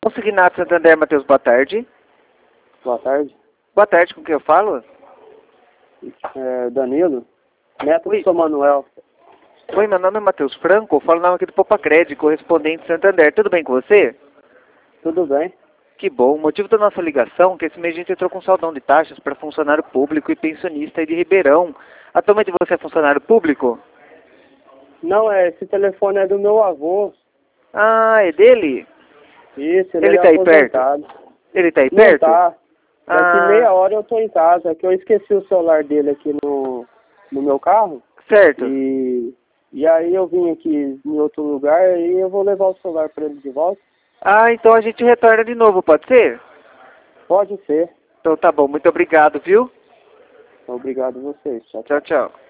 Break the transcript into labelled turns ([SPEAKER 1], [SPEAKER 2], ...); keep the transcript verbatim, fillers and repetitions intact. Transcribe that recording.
[SPEAKER 1] Consignato Santander, Matheus, boa tarde.
[SPEAKER 2] Boa tarde.
[SPEAKER 1] Boa tarde, com quem eu falo?
[SPEAKER 2] É, Danilo, neto
[SPEAKER 1] Oi.
[SPEAKER 2] do São Manuel.
[SPEAKER 1] Oi, meu nome é Matheus Franco, eu falo o nome aqui do Popacred, correspondente Santander. Tudo bem com você?
[SPEAKER 2] Tudo bem?
[SPEAKER 1] Que bom. O motivo da nossa ligação é que esse mês a gente entrou com saldão de taxas para funcionário público e pensionista aí de Ribeirão. Atualmente você é funcionário público?
[SPEAKER 2] Não, é, esse telefone é do meu avô.
[SPEAKER 1] Ah, é dele?
[SPEAKER 2] Isso, ele,
[SPEAKER 1] Ele
[SPEAKER 2] é
[SPEAKER 1] tá aí perto?
[SPEAKER 2] aposentado.
[SPEAKER 1] Ele tá aí
[SPEAKER 2] Não
[SPEAKER 1] perto?
[SPEAKER 2] tá. Daqui
[SPEAKER 1] Ah,
[SPEAKER 2] meia hora eu tô em casa, que eu esqueci o celular dele aqui no, no meu carro.
[SPEAKER 1] certo.
[SPEAKER 2] E, e aí eu vim aqui em outro lugar e eu vou levar o celular para ele de volta.
[SPEAKER 1] Ah, então a gente retorna de novo, pode ser?
[SPEAKER 2] Pode ser.
[SPEAKER 1] Então tá bom, muito obrigado, viu?
[SPEAKER 2] Obrigado a vocês. Tchau, tchau.
[SPEAKER 1] Tchau, tchau.